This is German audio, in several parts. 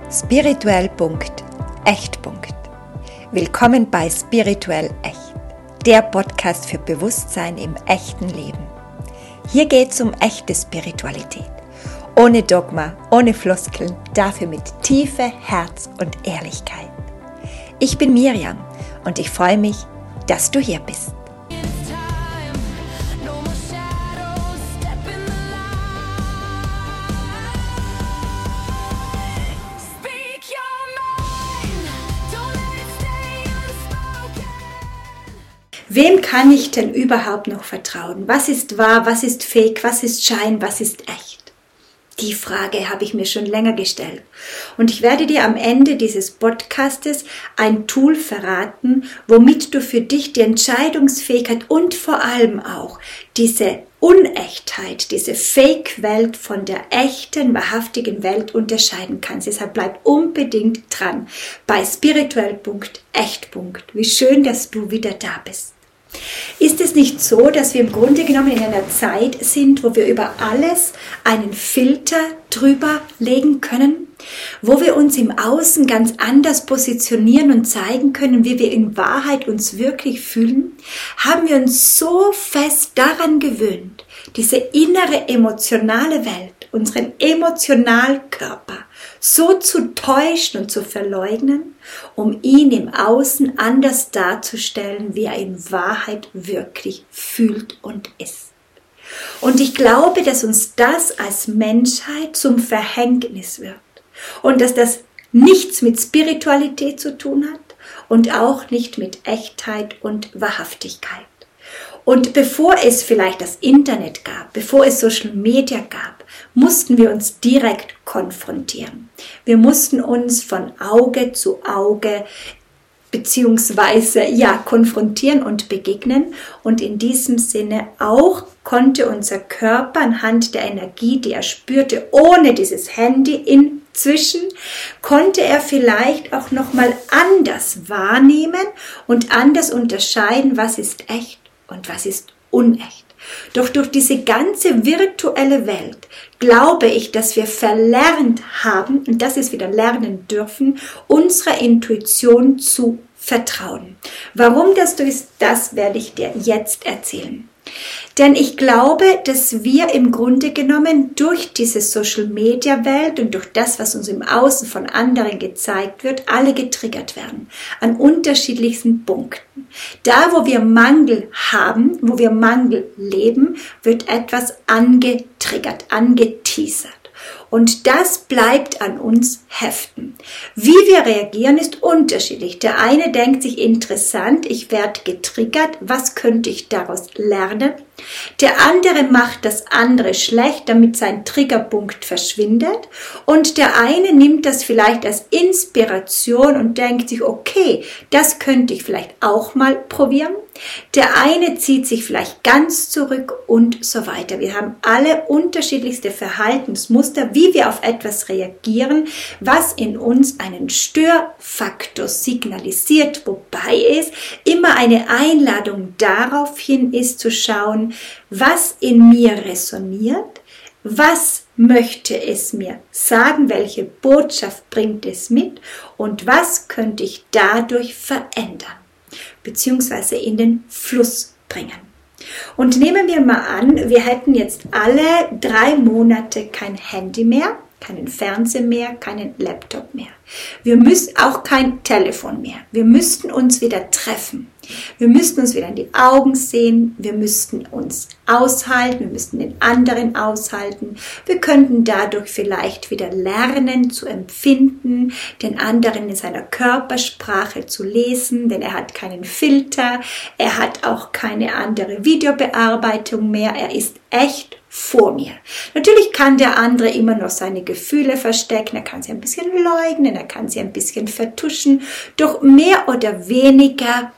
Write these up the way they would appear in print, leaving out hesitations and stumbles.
Spirituell.echt. Willkommen bei Spirituell Echt, der Podcast für Bewusstsein im echten Leben. Hier geht's um echte Spiritualität. Ohne Dogma, ohne Floskeln, dafür mit Tiefe, Herz und Ehrlichkeit. Ich bin Miriam und ich freue mich, dass du hier bist. Wem kann ich denn überhaupt noch vertrauen? Was ist wahr, was ist fake, was ist Schein, was ist echt? Die Frage habe ich mir schon länger gestellt. Und ich werde dir am Ende dieses Podcastes ein Tool verraten, womit du für dich die Entscheidungsfähigkeit und vor allem auch diese Unechtheit, diese Fake-Welt von der echten, wahrhaftigen Welt unterscheiden kannst. Deshalb bleib unbedingt dran bei spirituell.echt. Wie schön, dass du wieder da bist. Ist es nicht so, dass wir im Grunde genommen in einer Zeit sind, wo wir über alles einen Filter drüber legen können, wo wir uns im Außen ganz anders positionieren und zeigen können, wie wir in Wahrheit uns wirklich fühlen? Haben wir uns so fest daran gewöhnt, diese innere emotionale Welt, unseren Emotionalkörper so zu täuschen und zu verleugnen, um ihn im Außen anders darzustellen, wie er in Wahrheit wirklich fühlt und ist. Und ich glaube, dass uns das als Menschheit zum Verhängnis wird und dass das nichts mit Spiritualität zu tun hat und auch nicht mit Echtheit und Wahrhaftigkeit. Und bevor es vielleicht das Internet gab, bevor es Social Media gab, mussten wir uns direkt konfrontieren. Wir mussten uns von Auge zu Auge beziehungsweise konfrontieren und begegnen. Und in diesem Sinne auch konnte unser Körper anhand der Energie, die er spürte, ohne dieses Handy inzwischen, konnte er vielleicht auch nochmal anders wahrnehmen und anders unterscheiden, was ist echt und was ist unecht. Doch durch diese ganze virtuelle Welt glaube ich, dass wir verlernt haben, und das ist wieder lernen dürfen, unserer Intuition zu vertrauen. Warum das so ist, das werde ich dir jetzt erzählen. Denn ich glaube, dass wir im Grunde genommen durch diese Social-Media-Welt und durch das, was uns im Außen von anderen gezeigt wird, alle getriggert werden. An unterschiedlichsten Punkten. Da, wo wir Mangel haben, wo wir Mangel leben, wird etwas angetriggert, angeteasert. Und das bleibt an uns heften. Wie wir reagieren, ist unterschiedlich. Der eine denkt sich, interessant, ich werde getriggert, was könnte ich daraus lernen? Der andere macht das andere schlecht, damit sein Triggerpunkt verschwindet. Und der eine nimmt das vielleicht als Inspiration und denkt sich, okay, das könnte ich vielleicht auch mal probieren. Der eine zieht sich vielleicht ganz zurück und so weiter. Wir haben alle unterschiedlichste Verhaltensmuster, wie wir auf etwas reagieren, was in uns einen Störfaktor signalisiert, wobei es immer eine Einladung darauf hin ist, zu schauen, was in mir resoniert, was möchte es mir sagen, welche Botschaft bringt es mit und was könnte ich dadurch verändern, beziehungsweise in den Fluss bringen. Und nehmen wir mal an, wir hätten jetzt alle 3 Monate kein Handy mehr, keinen Fernseher mehr, keinen Laptop mehr. Wir müssen auch kein Telefon mehr. Wir müssten uns wieder treffen. Wir müssten uns wieder in die Augen sehen. Wir müssten uns aushalten. Wir müssten den anderen aushalten. Wir könnten dadurch vielleicht wieder lernen zu empfinden, den anderen in seiner Körpersprache zu lesen, denn er hat keinen Filter. Er hat auch keine andere Videobearbeitung mehr. Er ist echt vor mir. Natürlich kann der andere immer noch seine Gefühle verstecken, er kann sie ein bisschen leugnen, er kann sie ein bisschen vertuschen, doch mehr oder weniger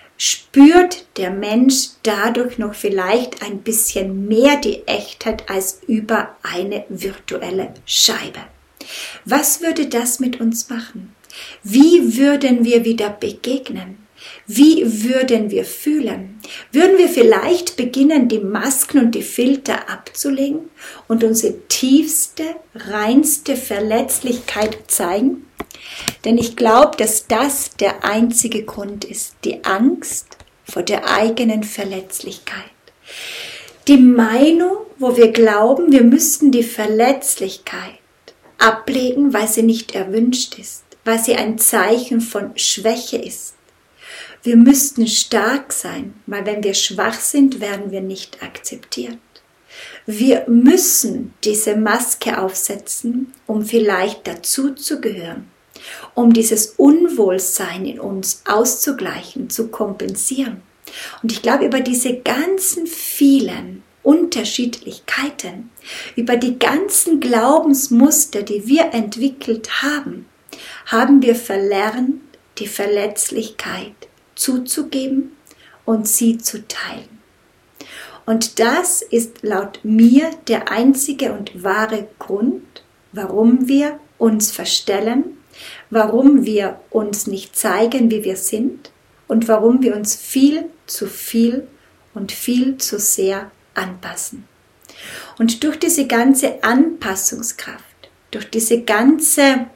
spürt der Mensch dadurch noch vielleicht ein bisschen mehr die Echtheit als über eine virtuelle Scheibe. Was würde das mit uns machen? Wie würden wir wieder begegnen? Wie würden wir fühlen? Würden wir vielleicht beginnen, die Masken und die Filter abzulegen und unsere tiefste, reinste Verletzlichkeit zeigen? Denn ich glaube, dass das der einzige Grund ist, die Angst vor der eigenen Verletzlichkeit. Die Meinung, wo wir glauben, wir müssten die Verletzlichkeit ablegen, weil sie nicht erwünscht ist, weil sie ein Zeichen von Schwäche ist. Wir müssten stark sein, weil wenn wir schwach sind, werden wir nicht akzeptiert. Wir müssen diese Maske aufsetzen, um vielleicht dazuzugehören, um dieses Unwohlsein in uns auszugleichen, zu kompensieren. Und ich glaube, über diese ganzen vielen Unterschiedlichkeiten, über die ganzen Glaubensmuster, die wir entwickelt haben, haben wir verlernt, die Verletzlichkeit zuzugeben und sie zu teilen. Und das ist laut mir der einzige und wahre Grund, warum wir uns verstellen, warum wir uns nicht zeigen, wie wir sind und warum wir uns viel zu viel und viel zu sehr anpassen. Und durch diese ganze Anpassungskraft, durch diese ganze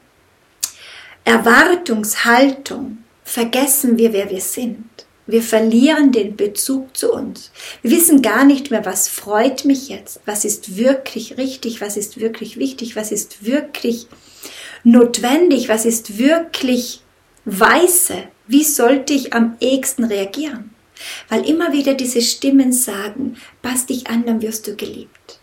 Erwartungshaltung vergessen wir, wer wir sind. Wir verlieren den Bezug zu uns. Wir wissen gar nicht mehr, was freut mich jetzt, was ist wirklich richtig, was ist wirklich wichtig, was ist wirklich notwendig, was ist wirklich weise, wie sollte ich am ehesten reagieren? Weil immer wieder diese Stimmen sagen, pass dich an, dann wirst du geliebt.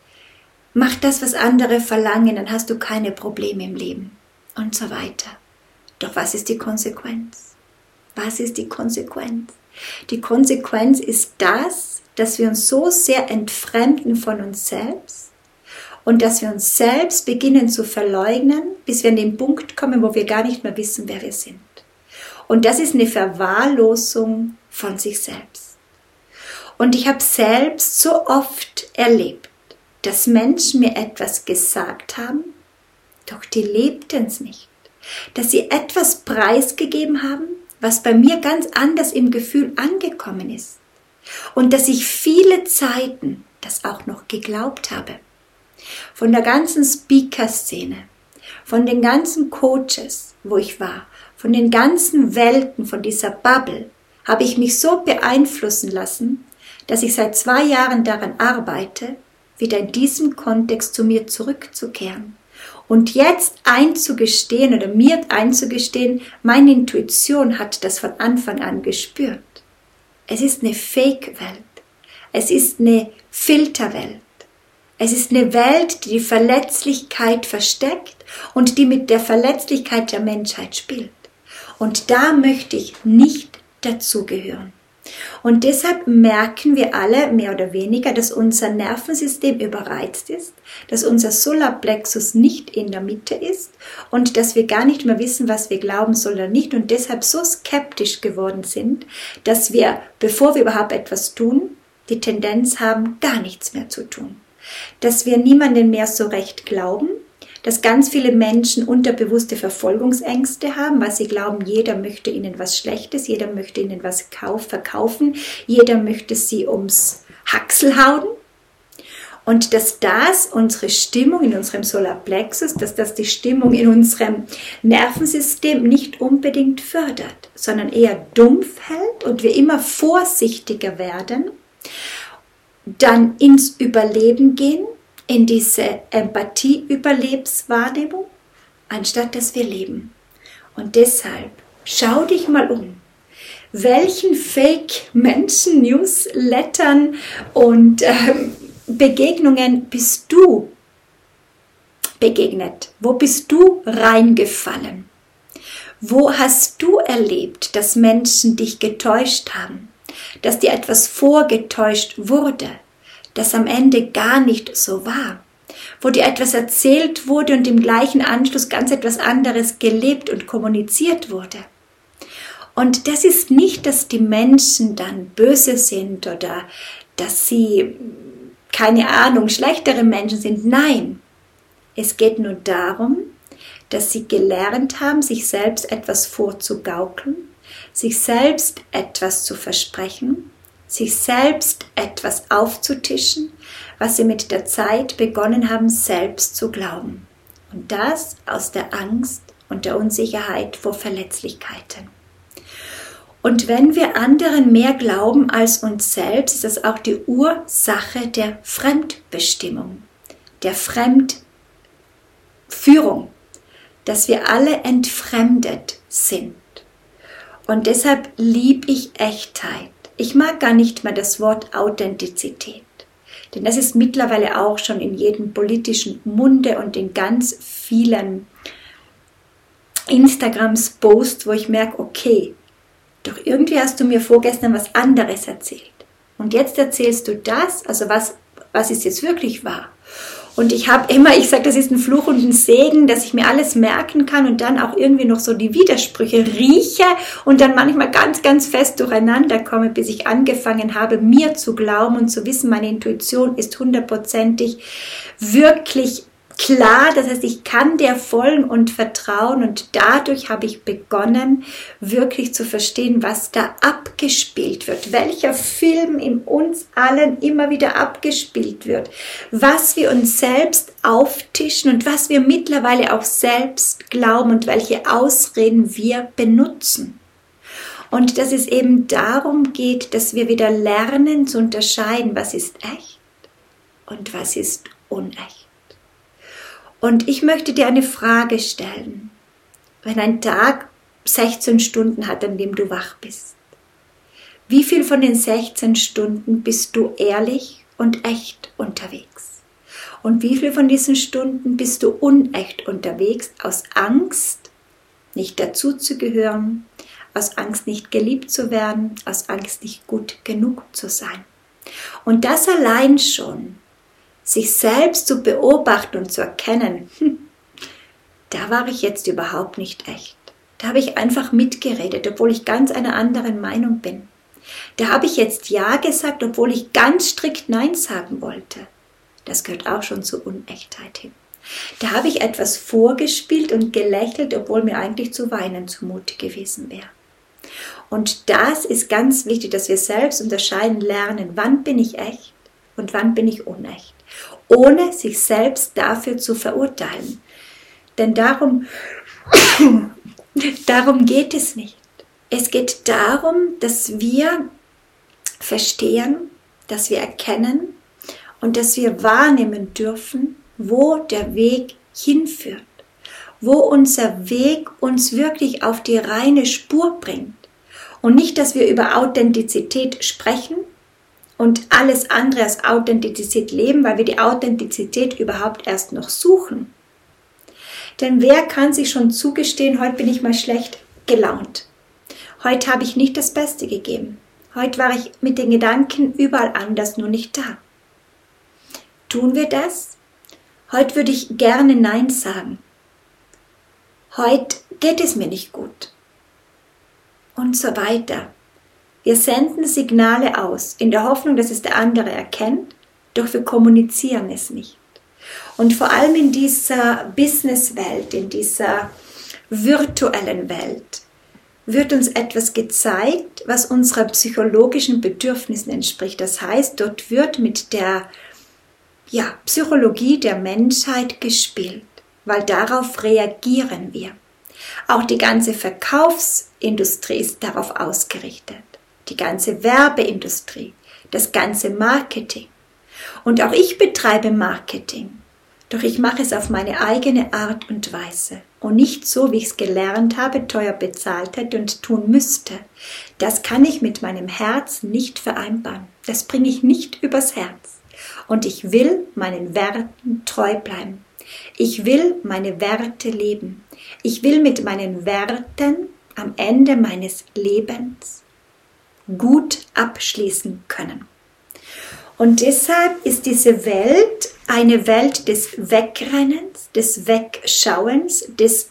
Mach das, was andere verlangen, dann hast du keine Probleme im Leben und so weiter. Doch was ist die Konsequenz? Was ist die Konsequenz? Die Konsequenz ist das, dass wir uns so sehr entfremden von uns selbst und dass wir uns selbst beginnen zu verleugnen, bis wir an den Punkt kommen, wo wir gar nicht mehr wissen, wer wir sind. Und das ist eine Verwahrlosung von sich selbst. Und ich habe selbst so oft erlebt, dass Menschen mir etwas gesagt haben, doch die lebten es nicht. Dass sie etwas preisgegeben haben, was bei mir ganz anders im Gefühl angekommen ist. Und dass ich viele Zeiten das auch noch geglaubt habe. Von der ganzen Speaker-Szene, von den ganzen Coaches, wo ich war, von den ganzen Welten, von dieser Bubble, habe ich mich so beeinflussen lassen, dass ich seit 2 Jahren daran arbeite, wieder in diesem Kontext zu mir zurückzukehren. Und jetzt einzugestehen oder mir einzugestehen, meine Intuition hat das von Anfang an gespürt. Es ist eine Fake-Welt. Es ist eine Filterwelt. Es ist eine Welt, die die Verletzlichkeit versteckt und die mit der Verletzlichkeit der Menschheit spielt. Und da möchte ich nicht dazugehören. Und deshalb merken wir alle mehr oder weniger, dass unser Nervensystem überreizt ist, dass unser Solarplexus nicht in der Mitte ist und dass wir gar nicht mehr wissen, was wir glauben sollen oder nicht und deshalb so skeptisch geworden sind, dass wir, bevor wir überhaupt etwas tun, die Tendenz haben, gar nichts mehr zu tun. Dass wir niemanden mehr so recht glauben, dass ganz viele Menschen unterbewusste Verfolgungsängste haben, weil sie glauben, jeder möchte ihnen was Schlechtes, jeder möchte ihnen was verkaufen, jeder möchte sie ums Haxel hauen. Und dass das unsere Stimmung in unserem Solarplexus, dass das die Stimmung in unserem Nervensystem nicht unbedingt fördert, sondern eher dumpf hält und wir immer vorsichtiger werden, dann ins Überleben gehen, in diese Empathie-Überlebenswahrnehmung, anstatt dass wir leben. Und deshalb schau dich mal um. Welchen Fake-Menschen, Newslettern und Begegnungen bist du begegnet? Wo bist du reingefallen? Wo hast du erlebt, dass Menschen dich getäuscht haben? Dass dir etwas vorgetäuscht wurde? Das am Ende gar nicht so war, wo dir etwas erzählt wurde und im gleichen Anschluss ganz etwas anderes gelebt und kommuniziert wurde. Und das ist nicht, dass die Menschen dann böse sind oder dass sie, keine Ahnung, schlechtere Menschen sind. Nein, es geht nur darum, dass sie gelernt haben, sich selbst etwas vorzugaukeln, sich selbst etwas zu versprechen, sich selbst etwas aufzutischen, was sie mit der Zeit begonnen haben, selbst zu glauben. Und das aus der Angst und der Unsicherheit vor Verletzlichkeiten. Und wenn wir anderen mehr glauben als uns selbst, ist das auch die Ursache der Fremdbestimmung, der Fremdführung, dass wir alle entfremdet sind. Und deshalb liebe ich Echtheit. Ich mag gar nicht mehr das Wort Authentizität, denn das ist mittlerweile auch schon in jedem politischen Munde und in ganz vielen Instagrams-Posts, wo ich merke, okay, doch irgendwie hast du mir vorgestern was anderes erzählt. Und jetzt erzählst du das, also was ist jetzt wirklich wahr? Und ich sage, das ist ein Fluch und ein Segen, dass ich mir alles merken kann und dann auch irgendwie noch so die Widersprüche rieche und dann manchmal ganz, ganz fest durcheinander komme, bis ich angefangen habe, mir zu glauben und zu wissen, meine Intuition ist 100%ig wirklich klar, das heißt, ich kann der folgen und vertrauen und dadurch habe ich begonnen, wirklich zu verstehen, was da abgespielt wird, welcher Film in uns allen immer wieder abgespielt wird, was wir uns selbst auftischen und was wir mittlerweile auch selbst glauben und welche Ausreden wir benutzen. Und dass es eben darum geht, dass wir wieder lernen zu unterscheiden, was ist echt und was ist unecht. Und ich möchte dir eine Frage stellen. Wenn ein Tag 16 Stunden hat, an dem du wach bist, wie viel von den 16 Stunden bist du ehrlich und echt unterwegs? Und wie viel von diesen Stunden bist du unecht unterwegs, aus Angst, nicht dazuzugehören, aus Angst, nicht geliebt zu werden, aus Angst, nicht gut genug zu sein? Und das allein schon, sich selbst zu beobachten und zu erkennen, da war ich jetzt überhaupt nicht echt. Da habe ich einfach mitgeredet, obwohl ich ganz einer anderen Meinung bin. Da habe ich jetzt Ja gesagt, obwohl ich ganz strikt Nein sagen wollte. Das gehört auch schon zur Unechtheit hin. Da habe ich etwas vorgespielt und gelächelt, obwohl mir eigentlich zu weinen zumute gewesen wäre. Und das ist ganz wichtig, dass wir selbst unterscheiden lernen, wann bin ich echt und wann bin ich unecht, ohne sich selbst dafür zu verurteilen. Denn darum geht es nicht. Es geht darum, dass wir verstehen, dass wir erkennen und dass wir wahrnehmen dürfen, wo der Weg hinführt, wo unser Weg uns wirklich auf die reine Spur bringt. Und nicht, dass wir über Authentizität sprechen und alles andere als Authentizität leben, weil wir die Authentizität überhaupt erst noch suchen. Denn wer kann sich schon zugestehen, heute bin ich mal schlecht gelaunt. Heute habe ich nicht das Beste gegeben. Heute war ich mit den Gedanken überall anders, nur nicht da. Tun wir das? Heute würde ich gerne Nein sagen. Heute geht es mir nicht gut. Und so weiter. Wir senden Signale aus, in der Hoffnung, dass es der andere erkennt, doch wir kommunizieren es nicht. Und vor allem in dieser Businesswelt, in dieser virtuellen Welt, wird uns etwas gezeigt, was unseren psychologischen Bedürfnissen entspricht. Das heißt, dort wird mit der Psychologie der Menschheit gespielt, weil darauf reagieren wir. Auch die ganze Verkaufsindustrie ist darauf ausgerichtet. Die ganze Werbeindustrie, das ganze Marketing. Und auch ich betreibe Marketing. Doch ich mache es auf meine eigene Art und Weise. Und nicht so, wie ich es gelernt habe, teuer bezahlt hätte und tun müsste. Das kann ich mit meinem Herz nicht vereinbaren. Das bringe ich nicht übers Herz. Und ich will meinen Werten treu bleiben. Ich will meine Werte leben. Ich will mit meinen Werten am Ende meines Lebens gut abschließen können. Und deshalb ist diese Welt eine Welt des Wegrennens, des Wegschauens, des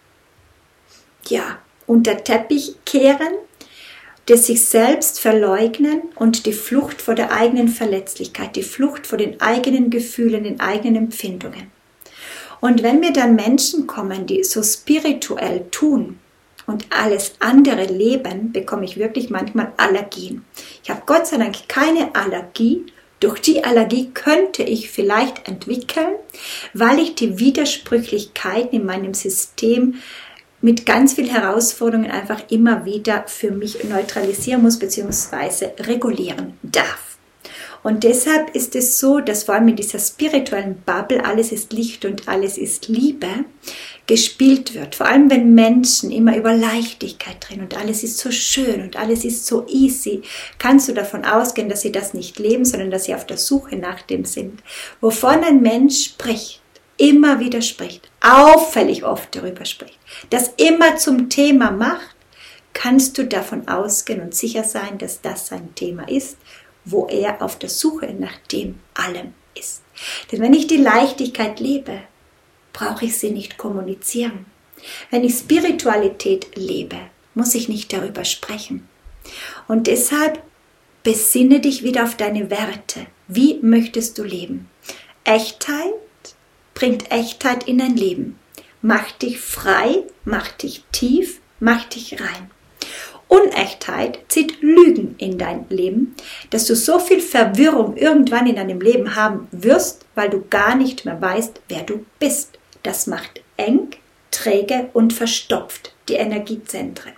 unter Teppich kehren, des sich selbst verleugnen und die Flucht vor der eigenen Verletzlichkeit, die Flucht vor den eigenen Gefühlen, den eigenen Empfindungen. Und wenn mir dann Menschen kommen, die so spirituell tun und alles andere leben, bekomme ich wirklich manchmal Allergien. Ich habe Gott sei Dank keine Allergie. Durch die Allergie könnte ich vielleicht entwickeln, weil ich die Widersprüchlichkeiten in meinem System mit ganz vielen Herausforderungen einfach immer wieder für mich neutralisieren muss bzw. regulieren darf. Und deshalb ist es so, dass vor allem in dieser spirituellen Bubble alles ist Licht und alles ist Liebe gespielt wird. Vor allem wenn Menschen immer über Leichtigkeit reden und alles ist so schön und alles ist so easy, kannst du davon ausgehen, dass sie das nicht leben, sondern dass sie auf der Suche nach dem sind. Wovon ein Mensch spricht, immer wieder spricht, auffällig oft darüber spricht, das immer zum Thema macht, kannst du davon ausgehen und sicher sein, dass das sein Thema ist, wo er auf der Suche nach dem allem ist. Denn wenn ich die Leichtigkeit lebe, brauche ich sie nicht kommunizieren. Wenn ich Spiritualität lebe, muss ich nicht darüber sprechen. Und deshalb besinne dich wieder auf deine Werte. Wie möchtest du leben? Echtheit bringt Echtheit in dein Leben. Macht dich frei, macht dich tief, macht dich rein. Unechtheit zieht Lügen in dein Leben, dass du so viel Verwirrung irgendwann in deinem Leben haben wirst, weil du gar nicht mehr weißt, wer du bist. Das macht eng, träge und verstopft die Energiezentren.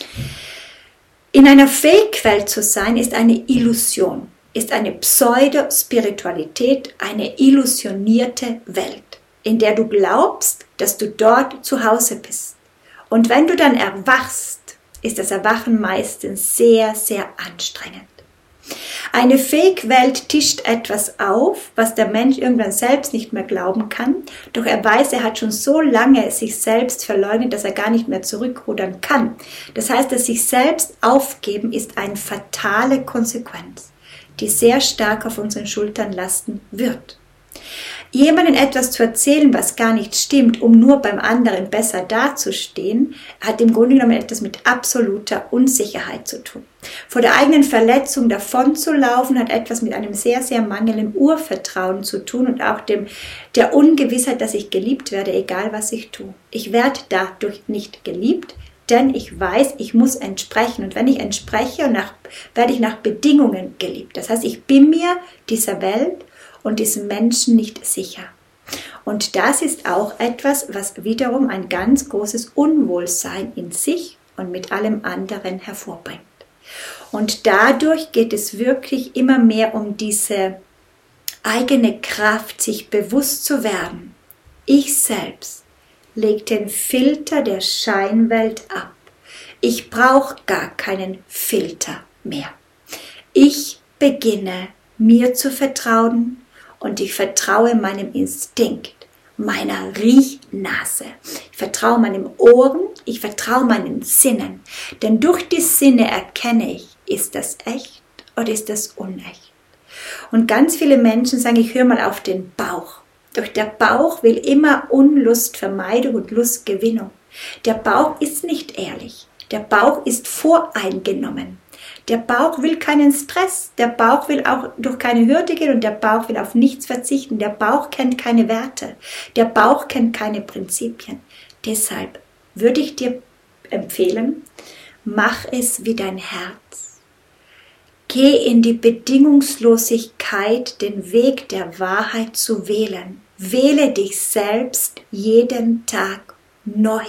In einer Fake-Welt zu sein, ist eine Illusion, ist eine Pseudo-Spiritualität, eine illusionierte Welt, in der du glaubst, dass du dort zu Hause bist. Und wenn du dann erwachst, ist das Erwachen meistens sehr, sehr anstrengend. Eine Fake-Welt tischt etwas auf, was der Mensch irgendwann selbst nicht mehr glauben kann, doch er weiß, er hat schon so lange sich selbst verleugnet, dass er gar nicht mehr zurückrudern kann. Das heißt, dass sich selbst aufgeben ist eine fatale Konsequenz, die sehr stark auf unseren Schultern lasten wird. Jemandem etwas zu erzählen, was gar nicht stimmt, um nur beim anderen besser dazustehen, hat im Grunde genommen etwas mit absoluter Unsicherheit zu tun. Vor der eigenen Verletzung davonzulaufen, hat etwas mit einem sehr, sehr mangelnden Urvertrauen zu tun und auch der Ungewissheit, dass ich geliebt werde, egal was ich tue. Ich werde dadurch nicht geliebt, denn ich weiß, ich muss entsprechen. Und wenn ich entspreche, werde ich nach Bedingungen geliebt. Das heißt, ich bin mir dieser Welt und diesem Menschen nicht sicher. Und das ist auch etwas, was wiederum ein ganz großes Unwohlsein in sich und mit allem anderen hervorbringt. Und dadurch geht es wirklich immer mehr um diese eigene Kraft, sich bewusst zu werden. Ich selbst lege den Filter der Scheinwelt ab. Ich brauche gar keinen Filter mehr. Ich beginne, mir zu vertrauen, und ich vertraue meinem Instinkt, meiner Riechnase. Ich vertraue meinen Ohren, ich vertraue meinen Sinnen. Denn durch die Sinne erkenne ich, ist das echt oder ist das unecht. Und ganz viele Menschen sagen, ich höre mal auf den Bauch. Doch der Bauch will immer Unlustvermeidung und Lustgewinnung. Der Bauch ist nicht ehrlich. Der Bauch ist voreingenommen. Der Bauch will keinen Stress, der Bauch will auch durch keine Hürde gehen und der Bauch will auf nichts verzichten. Der Bauch kennt keine Werte, der Bauch kennt keine Prinzipien. Deshalb würde ich dir empfehlen, mach es wie dein Herz. Geh in die Bedingungslosigkeit, den Weg der Wahrheit zu wählen. Wähle dich selbst jeden Tag neu.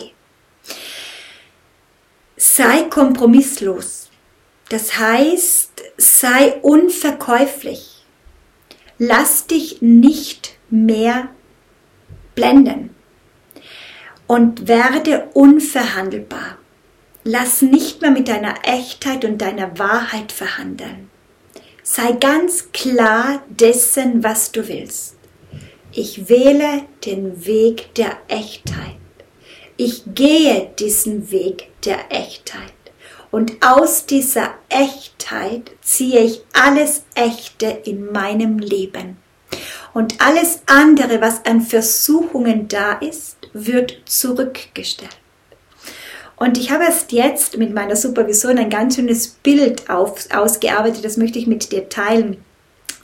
Sei kompromisslos. Das heißt, sei unverkäuflich. Lass dich nicht mehr blenden und werde unverhandelbar. Lass nicht mehr mit deiner Echtheit und deiner Wahrheit verhandeln. Sei ganz klar dessen, was du willst. Ich wähle den Weg der Echtheit. Ich gehe diesen Weg der Echtheit. Und aus dieser Echtheit ziehe ich alles Echte in meinem Leben. Und alles andere, was an Versuchungen da ist, wird zurückgestellt. Und ich habe erst jetzt mit meiner Supervision ein ganz schönes Bild ausgearbeitet, das möchte ich mit dir teilen.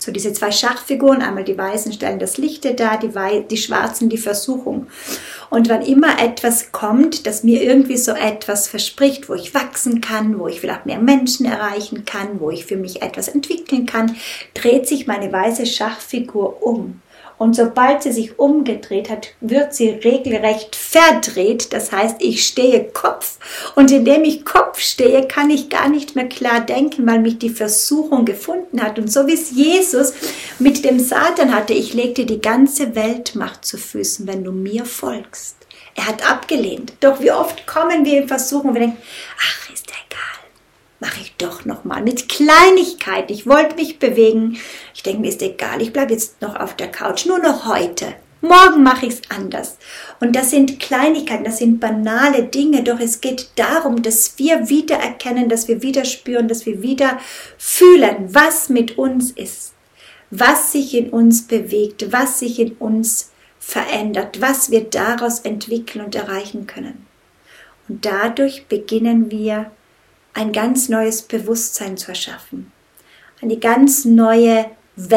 So diese zwei Schachfiguren, einmal die Weißen stellen das Lichte dar, die Schwarzen die Versuchung. Und wann immer etwas kommt, das mir irgendwie so etwas verspricht, wo ich wachsen kann, wo ich vielleicht mehr Menschen erreichen kann, wo ich für mich etwas entwickeln kann, dreht sich meine weiße Schachfigur um. Und sobald sie sich umgedreht hat, wird sie regelrecht verdreht. Das heißt, ich stehe Kopf. Und indem ich Kopf stehe, kann ich gar nicht mehr klar denken, weil mich die Versuchung gefunden hat. Und so wie es Jesus mit dem Satan hatte, ich leg dir die ganze Weltmacht zu Füßen, wenn du mir folgst. Er hat abgelehnt. Doch wie oft kommen wir in Versuchung und wir denken, ach, ist egal. Mache ich doch nochmal mit Kleinigkeit. Ich wollte mich bewegen. Ich denke, mir ist egal. Ich bleibe jetzt noch auf der Couch. Nur noch heute. Morgen mache ich es anders. Und das sind Kleinigkeiten, das sind banale Dinge. Doch es geht darum, dass wir wieder erkennen, dass wir wieder spüren, dass wir wieder fühlen, was mit uns ist. Was sich in uns bewegt, was sich in uns verändert, was wir daraus entwickeln und erreichen können. Und dadurch beginnen wir, ein ganz neues Bewusstsein zu erschaffen. Eine ganz neue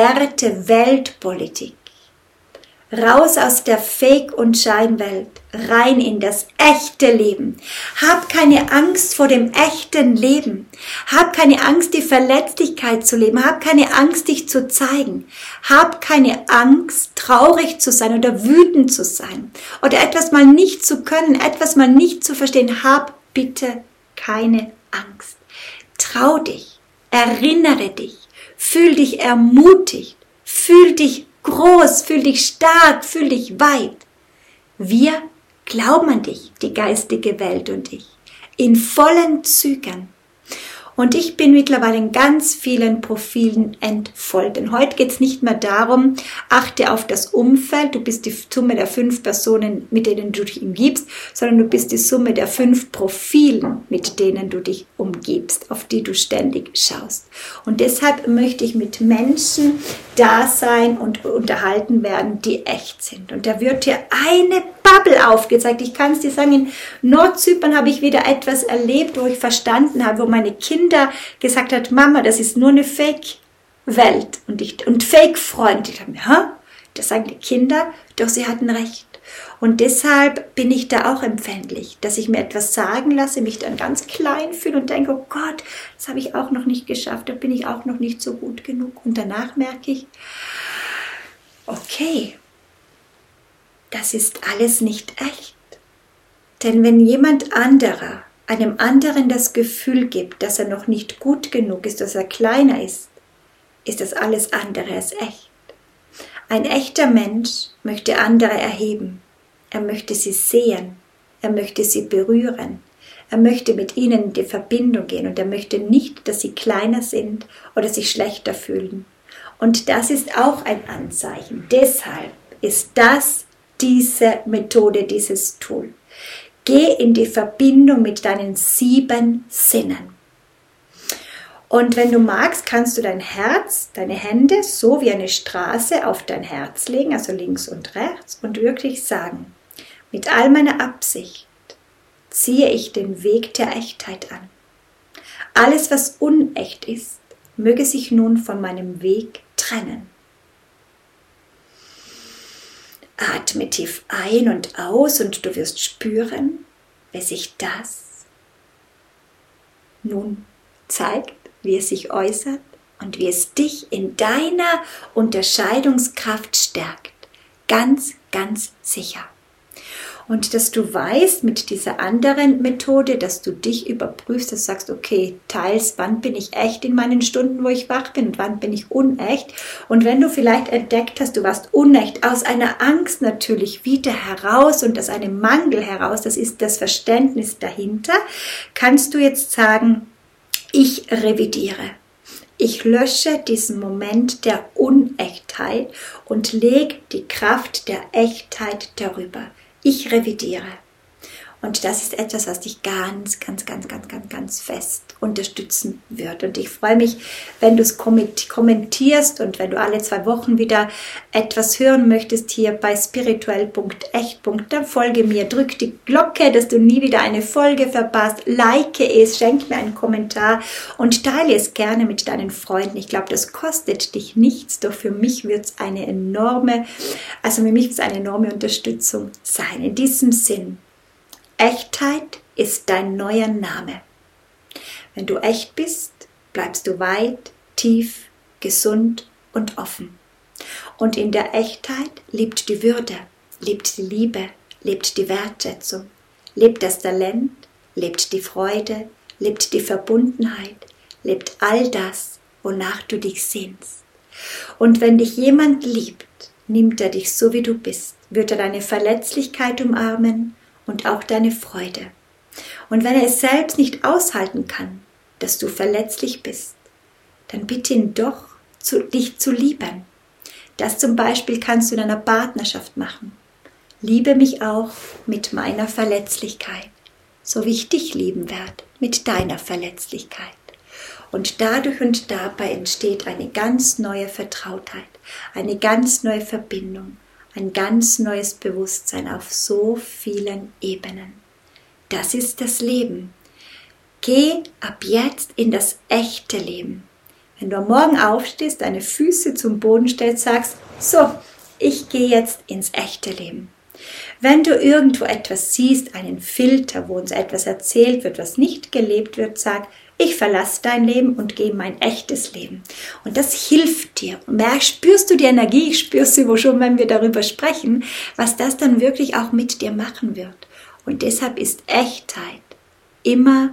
Werte-Weltpolitik. Raus aus der Fake- und Scheinwelt, rein in das echte Leben. Hab keine Angst vor dem echten Leben. Hab keine Angst, die Verletzlichkeit zu leben. Hab keine Angst, dich zu zeigen. Hab keine Angst, traurig zu sein oder wütend zu sein. Oder etwas mal nicht zu können, etwas mal nicht zu verstehen. Hab bitte keine Angst. Trau dich, erinnere dich, fühl dich ermutigt, fühl dich groß, fühl dich stark, fühl dich weit. Wir glauben an dich, die geistige Welt und ich, in vollen Zügen. Und ich bin mittlerweile in ganz vielen Profilen entfolgt. Denn heute geht es nicht mehr darum, achte auf das Umfeld, du bist die Summe der 5 Personen, mit denen du dich umgibst, sondern du bist die Summe der 5 Profilen, mit denen du dich umgibst, auf die du ständig schaust. Und deshalb möchte ich mit Menschen da sein und unterhalten werden, die echt sind. Und da wird dir eine Bubble aufgezeigt. Ich kann es dir sagen, in Nordzypern habe ich wieder etwas erlebt, wo ich verstanden habe, wo meine Kinder gesagt hat, Mama, das ist nur eine Fake-Welt und Fake-Freunde. Ich dachte mir, das sagen die Kinder, doch sie hatten recht. Und deshalb bin ich da auch empfänglich, dass ich mir etwas sagen lasse, mich dann ganz klein fühle und denke, oh Gott, das habe ich auch noch nicht geschafft, da bin ich auch noch nicht so gut genug. Und danach merke ich, okay, das ist alles nicht echt. Denn wenn jemand anderer einem anderen das Gefühl gibt, dass er noch nicht gut genug ist, dass er kleiner ist, ist das alles andere als echt. Ein echter Mensch möchte andere erheben. Er möchte sie sehen. Er möchte sie berühren. Er möchte mit ihnen in die Verbindung gehen und er möchte nicht, dass sie kleiner sind oder sich schlechter fühlen. Und das ist auch ein Anzeichen. Deshalb ist das diese Methode, dieses Tool. Geh in die Verbindung mit deinen 7 Sinnen. Und wenn du magst, kannst du dein Herz, deine Hände so wie eine Straße auf dein Herz legen, also links und rechts, und wirklich sagen, mit all meiner Absicht ziehe ich den Weg der Echtheit an. Alles, was unecht ist, möge sich nun von meinem Weg trennen. Atme tief ein und aus und du wirst spüren, wie sich das nun zeigt, wie es sich äußert und wie es dich in deiner Unterscheidungskraft stärkt. Ganz, ganz sicher. Und dass du weißt mit dieser anderen Methode, dass du dich überprüfst, dass du sagst, okay, teils, wann bin ich echt in meinen Stunden, wo ich wach bin und wann bin ich unecht. Und wenn du vielleicht entdeckt hast, du warst unecht, aus einer Angst natürlich wieder heraus und aus einem Mangel heraus, das ist das Verständnis dahinter, kannst du jetzt sagen, ich revidiere. Ich lösche diesen Moment der Unechtheit und lege die Kraft der Echtheit darüber. Ich revidiere. Und das ist etwas, was dich ganz fest unterstützen wird. Und ich freue mich, wenn du es kommentierst und wenn du alle 2 Wochen wieder etwas hören möchtest hier bei spirituell.echt. Dann folge mir, drück die Glocke, dass du nie wieder eine Folge verpasst, like es, schenk mir einen Kommentar und teile es gerne mit deinen Freunden. Ich glaube, das kostet dich nichts, doch für mich wird es eine enorme Unterstützung sein. In diesem Sinn, Echtheit ist dein neuer Name. Wenn du echt bist, bleibst du weit, tief, gesund und offen. Und in der Echtheit lebt die Würde, lebt die Liebe, lebt die Wertschätzung, lebt das Talent, lebt die Freude, lebt die Verbundenheit, lebt all das, wonach du dich sehnst. Und wenn dich jemand liebt, nimmt er dich so wie du bist, wird er deine Verletzlichkeit umarmen und auch deine Freude. Und wenn er es selbst nicht aushalten kann, dass du verletzlich bist, dann bitte ihn doch, dich zu lieben. Das zum Beispiel kannst du in einer Partnerschaft machen. Liebe mich auch mit meiner Verletzlichkeit, so wie ich dich lieben werde mit deiner Verletzlichkeit. Und dadurch und dabei entsteht eine ganz neue Vertrautheit, eine ganz neue Verbindung, ein ganz neues Bewusstsein auf so vielen Ebenen. Das ist das Leben. Geh ab jetzt in das echte Leben. Wenn du am Morgen aufstehst, deine Füße zum Boden stellst, sagst, so, ich gehe jetzt ins echte Leben. Wenn du irgendwo etwas siehst, einen Filter, wo uns etwas erzählt wird, was nicht gelebt wird, sag, ich verlasse dein Leben und gehe in mein echtes Leben. Und das hilft dir. Und spürst du die Energie, ich spüre sie wohl schon, wenn wir darüber sprechen, was das dann wirklich auch mit dir machen wird. Und deshalb ist Echtheit immer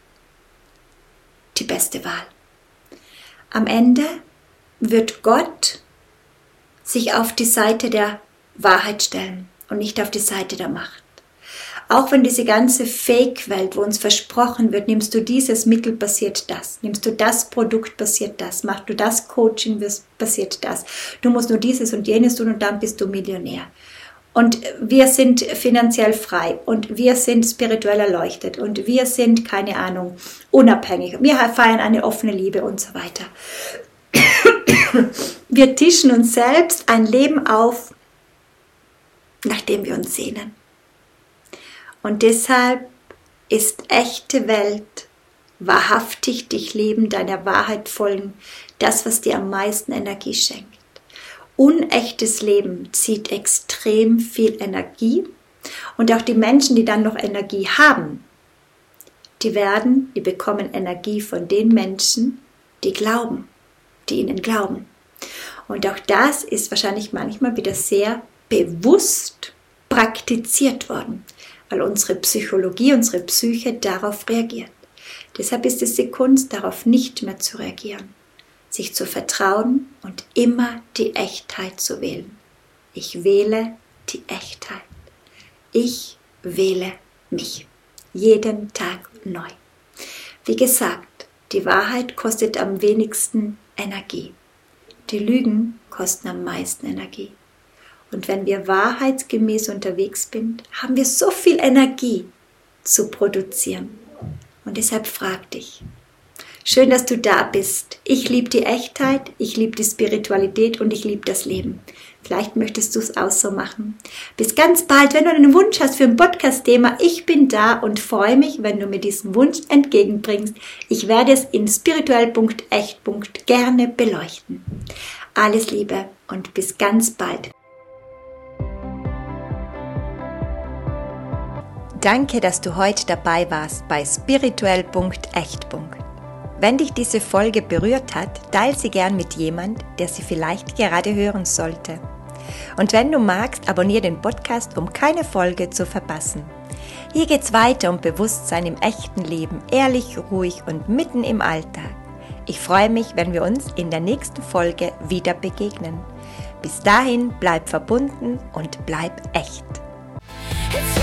die beste Wahl. Am Ende wird Gott sich auf die Seite der Wahrheit stellen und nicht auf die Seite der Macht. Auch wenn diese ganze Fake-Welt, wo uns versprochen wird, nimmst du dieses Mittel, passiert das. Nimmst du das Produkt, passiert das. Machst du das Coaching, passiert das. Du musst nur dieses und jenes tun und dann bist du Millionär. Und wir sind finanziell frei und wir sind spirituell erleuchtet und wir sind, keine Ahnung, unabhängig. Wir feiern eine offene Liebe und so weiter. Wir tischen uns selbst ein Leben auf, nach dem wir uns sehnen. Und deshalb ist echte Welt, wahrhaftig dich leben, deiner Wahrheit folgen, das, was dir am meisten Energie schenkt. Unechtes Leben zieht extrem viel Energie und auch die Menschen, die dann noch Energie haben, die bekommen Energie von den Menschen, die ihnen glauben. Und auch das ist wahrscheinlich manchmal wieder sehr bewusst praktiziert worden, weil unsere Psychologie, unsere Psyche darauf reagiert. Deshalb ist es die Kunst, darauf nicht mehr zu reagieren, sich zu vertrauen und immer die Echtheit zu wählen. Ich wähle die Echtheit. Ich wähle mich. Jeden Tag neu. Wie gesagt, die Wahrheit kostet am wenigsten Energie. Die Lügen kosten am meisten Energie. Und wenn wir wahrheitsgemäß unterwegs sind, haben wir so viel Energie zu produzieren. Und deshalb frag dich. Schön, dass du da bist. Ich liebe die Echtheit, ich liebe die Spiritualität und ich liebe das Leben. Vielleicht möchtest du es auch so machen. Bis ganz bald. Wenn du einen Wunsch hast für ein Podcast-Thema, ich bin da und freue mich, wenn du mir diesen Wunsch entgegenbringst. Ich werde es in spirituell.echt gerne beleuchten. Alles Liebe und bis ganz bald. Danke, dass du heute dabei warst bei spirituell.echt. Wenn dich diese Folge berührt hat, teile sie gern mit jemand, der sie vielleicht gerade hören sollte. Und wenn du magst, abonniere den Podcast, um keine Folge zu verpassen. Hier geht's weiter um Bewusstsein im echten Leben, ehrlich, ruhig und mitten im Alltag. Ich freue mich, wenn wir uns in der nächsten Folge wieder begegnen. Bis dahin, bleib verbunden und bleib echt.